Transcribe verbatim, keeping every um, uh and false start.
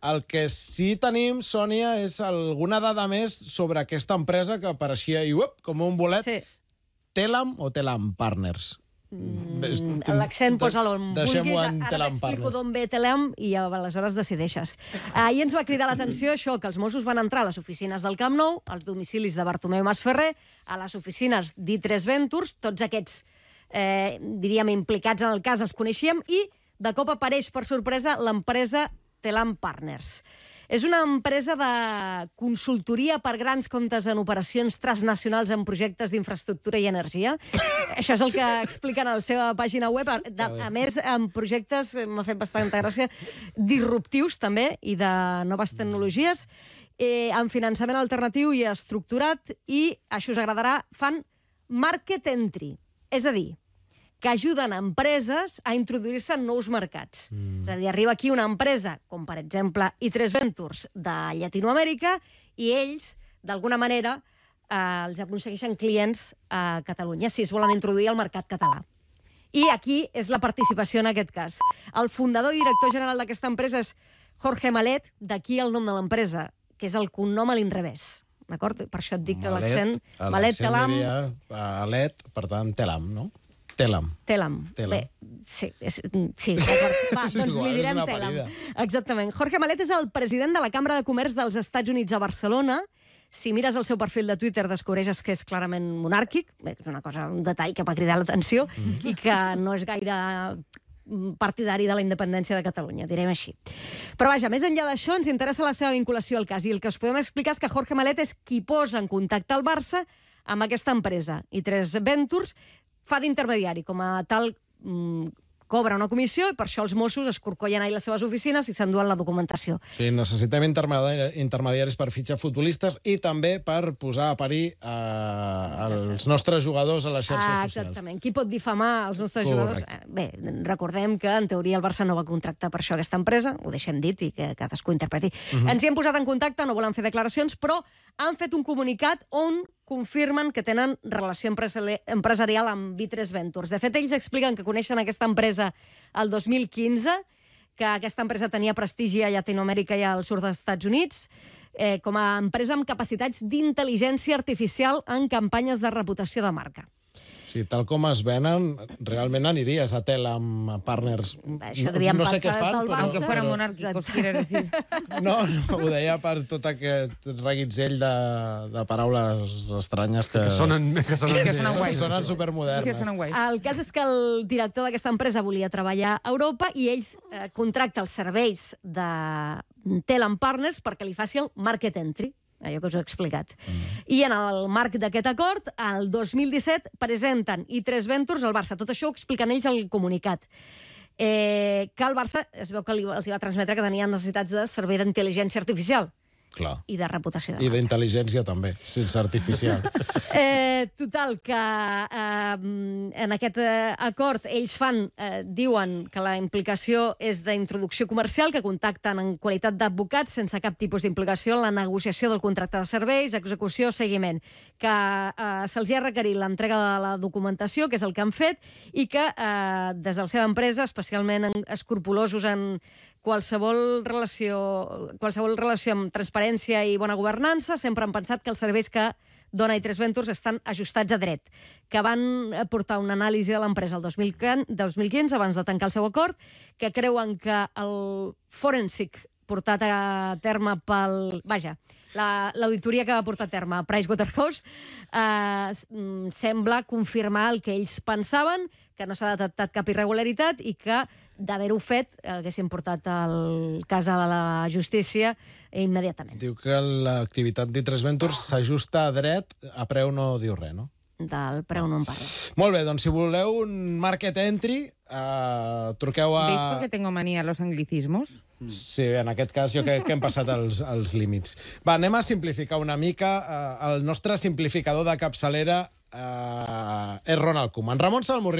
El que sí tenim, Sònia, és alguna dada més sobre aquesta empresa que apareixia i, uop, com un bolet. Sí. Telam o Telam Partners? Mm, L'accent posa-lo on vulguis. Ara t'explico d'on ve Telam i aleshores decideixes. Ahir ens va cridar l'atenció això, que els Mossos van entrar a les oficines del Camp Nou, als domicilis de Bartomeu Masferrer, a les oficines d'I tres Ventures, tots aquests, eh, diríem, implicats en el cas els coneixíem, i de cop apareix, per sorpresa, l'empresa Telam Partners. És una empresa de consultoria per grans comptes en operacions transnacionals en projectes d'infraestructura i energia. Això és el que expliquen a la seva pàgina web. De, a més, en projectes, m'ha fet bastanta gràcia, disruptius també, i de noves tecnologies, eh, amb finançament alternatiu i estructurat, i, això us agradarà, fan market entry. És a dir, que ajuden a empreses a introduir-se en nous mercats. Mm. És a dir, arriba aquí una empresa, com per exemple I tres Ventures de Llatinoamèrica, i ells, d'alguna manera, eh, els aconsegueixen clients a Catalunya, si es volen introduir al mercat català. I aquí és la participació en aquest cas. El fundador i director general d'aquesta empresa és Jorge Malet, d'aquí el nom de l'empresa, que és el cognom a l'inrevés. D'acord? Per això et dic que l'accent... Malet, Telam... Alet, per tant, Telam, no? Telam. Telam. Bé, sí, és, sí, d'acord. Va, doncs li direm Telam. Exactament. Jorge Malet és el president de la Cambra de Comerç dels Estats Units a Barcelona. Si mires el seu perfil de Twitter descobreixes que és clarament monàrquic. Bé, és una cosa, un detall que m'ha cridat l'atenció mm. i que no és gaire partidari de la independència de Catalunya, direm així. Però vaja, més enllà d'això, ens interessa la seva vinculació al cas, i el que us podem explicar és que Jorge Malet és qui posa en contacte el Barça amb aquesta empresa, I tres Ventures, fa d'intermediari, com a tal mmm, cobra una comissió, i per això els Mossos es corcollen a les seves oficines i s'enduen la documentació. Sí, necessitem intermediaris, intermediaris per fitxar futbolistes i també per posar a parir eh, els nostres jugadors a les xarxes ah, socials. Exactament. Qui pot difamar els nostres Correcte. jugadors? Bé, recordem que en teoria el Barça no va contractar per això aquesta empresa, ho deixem dit i que cadascú interpreti. Uh-huh. Ens hi hem posat en contacte, no volen fer declaracions, però han fet un comunicat on confirmen que tenen relació empresarial amb I tres Ventures. De fet, ells expliquen que coneixen aquesta empresa el dos mil quinze, que aquesta empresa tenia prestigi a Llatinoamèrica i al sud dels Estats Units, eh, com a empresa amb capacitats d'intel·ligència artificial en campanyes de reputació de marca. Sí, tal com es venen, realment aniries a Telam Partners. Això devien no sé pensar què fan, des del Barça. Aunque fuera monárquicos, quieres decir. No, no, ho deia per tot aquest reguitzell de, de paraules estranyes que... Que sonen, que sonen, que sonen guais. Sonen supermodernes. Que sonen guais. El cas és que el director d'aquesta empresa volia treballar a Europa i ells eh, contracta els serveis de Telam Partners perquè li faci el market entry, allò que us he explicat. Mm. I en el marc d'aquest acord, el dos mil disset, presenten I tres Ventures al Barça. Tot això ho expliquen ells al comunicat. Eh, que el Barça es veu que li, els va transmetre que tenien necessitats de servei d'intel·ligència artificial. Clar. I de reputació de I marca. d'intel·ligència també, sense artificial. Eh, total, que eh, en aquest eh, acord ells fan, eh, diuen que la implicació és d'introducció comercial, que contacten en qualitat d'advocats sense cap tipus d'implicació en la negociació del contracte de serveis, execució, seguiment, que eh, se'ls ha requerit l'entrega de la documentació, que és el que han fet, i que eh, des de la seva empresa, especialment escrupulosos en qualsevol relació, qualsevol relació amb transparència i bona governança, sempre han pensat que els serveis que dona I tres Ventures estan ajustats a dret, que van portar una anàlisi de l'empresa el dos mil quinze, abans de tancar el seu acord, que creuen que el forensic portat a terme pel... Vaja, l'auditoria la, que va portar a terme Pricewaterhouse eh, sembla confirmar el que ells pensaven, que no s'ha detectat cap irregularitat i que, d'haver-ho fet, haguessin portat el cas a la justícia immediatament. Diu que l'activitat d'I tres Ventures s'ajusta a dret, a preu no diu res, no? Del preu no en parla. Molt bé, doncs si voleu un market entry, eh, truqueu a... ¿Veis por qué tengo manía a los anglicismos? Sí, en aquest cas jo crec que hem passat els, els límits. Va, anem a simplificar una mica. Eh, el nostre simplificador de capçalera eh, és Ronald Koeman. Ramon Salmurri